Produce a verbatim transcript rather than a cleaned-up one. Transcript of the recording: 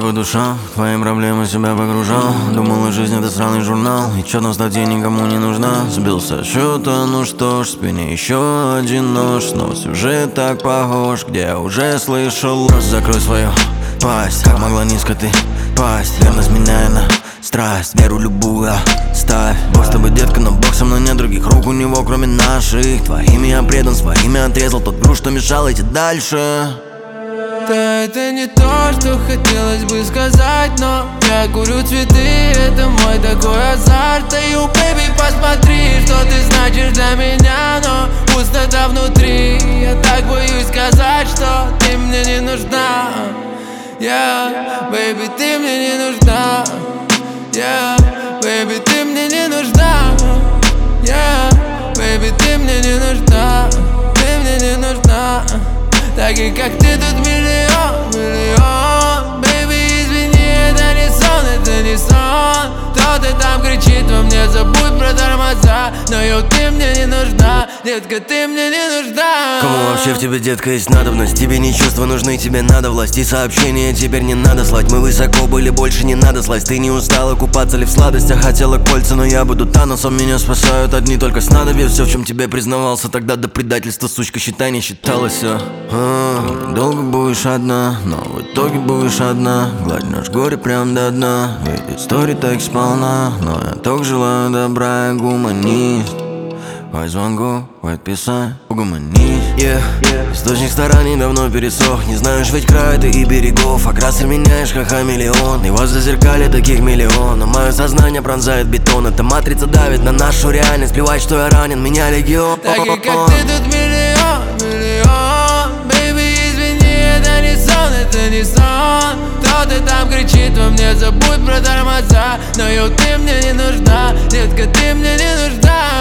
по душам, в твои проблемы себя погружал. Думала, жизнь это сраный журнал, и чё там статья никому не нужна. Сбился с счета, ну что ж, в спине еще один нож. Снова сюжет так похож, где я уже слышал. Просто закрой свою пасть, как могла низко ты пасть. Верность меняя на страсть, веру любую ставь. Бог с тобой, детка, но Бог со мной, нет других рук у него, кроме наших. Твоими я предан, своими отрезал тот груз, что мешал идти дальше. Да, это не то, что хотелось бы сказать, но я курю цветы, это мой такой азарт. Эй, ю, бэйби, посмотри, что ты значишь для меня, но пустота внутри. Я так боюсь сказать, что ты мне не нужна. Yeah, бэйби, ты мне не нужна. Yeah, бэйби, ты мне не нужна. Yeah, бэйби, ты мне не нужна. Ты мне не нужна. Таких как ты тут миллион, миллион. Бэйби, извини, это не сон, это не сон. Кто-то там кричит во мне, забудь про тормоза. Но йоу, ты мне не нужна, детка, ты мне не нужна. Кому вообще в тебе, детка, есть надобность? Тебе не чувства нужны, тебе надо власть. И сообщения теперь не надо слать. Мы высоко были, больше не надо слазь. Ты не устала купаться ли в сладостях? Хотела кольца, но я буду Таносом. Меня спасают одни только снадобья. Все, в чем тебе признавался тогда до предательства, сучка, считай, не считалось все. А, долго будешь одна, но в итоге будешь одна. Гладь наш горе прям до дна. Ведь истории так сполна, но я только желаю добра, я гуманист. Ой, звонку, ой, отписать, угомонись, yeah. Источник стараний давно пересох. Не знаешь ведь края ты и берегов. Окрасы меняешь, как хамелеон. И возле зеркаля таких миллион. Но мое сознание пронзает бетон. Эта матрица давит на нашу реальность. Плевать, что я ранен, меня легион. Таких как ты тут миллион, миллион. Бэйби, извини, это не сон, это не сон. Кто-то там кричит во мне, забудь про тормоза. Но йоу, ты мне не нужна, детка, ты мне не нужна.